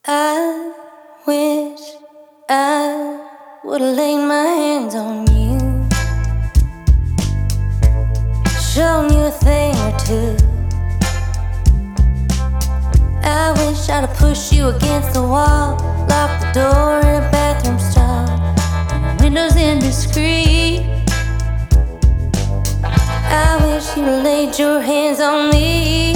I wish I would've laid my hands on you, shown you a thing or two. I wish I'd have pushed you against the wall, locked the door in a bathroom stall, and the windows indiscreet. I wish you'd laid your hands on me,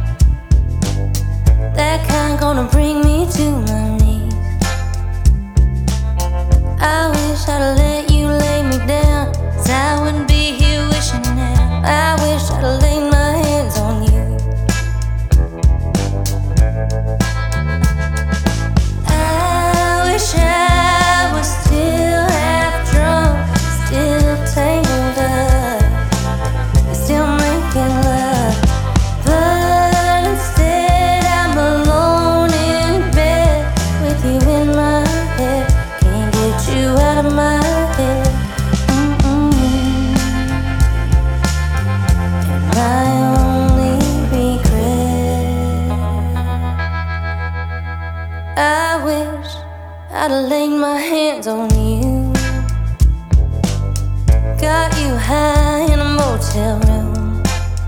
that kind gonna bring me to my knees. I wish I'd let you lay me down, 'cause I wouldn't be here wishing now. I wish I'd laid my hands on you. I wish I was still half drunk, still tangled up, still making love. But instead I'm alone in bed with you in my head. Can't get you out of my head. And my only regret, I wish I'd have laid my hands on you, got you high in a motel room,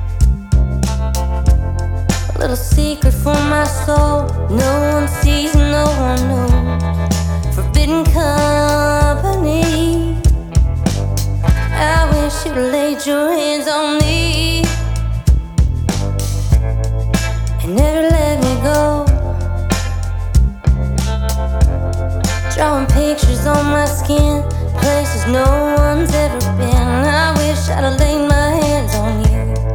a little secret for my soul. No one sees, no one knows. Forbidden company. I wish you'd laid your hands on me and never let me go. Drawing pictures on my skin, places no one's ever been. I wish I'd have laid my hands on you.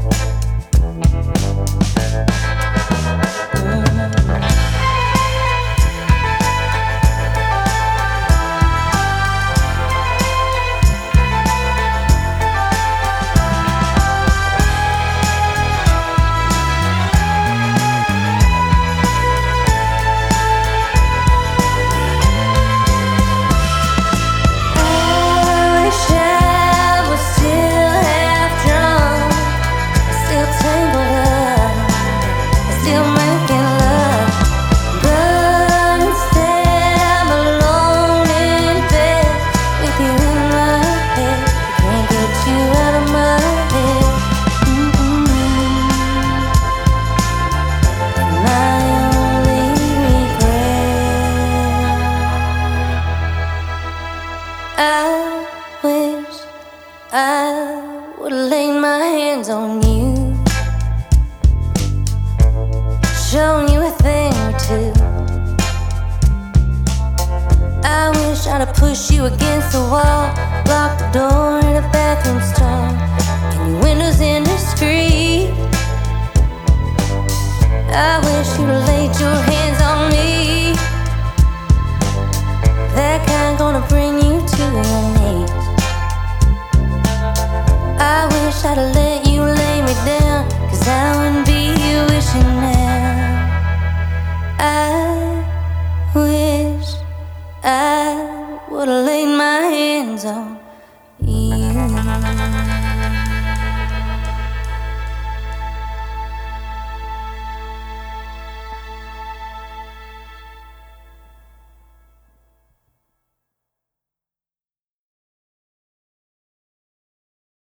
I wish I would've laid my hands on you, shown you a thing or two. I wish I'd have pushed you against the wall, locked the door in a bathroom stall, and your windows indiscreet. I wish you'd laid your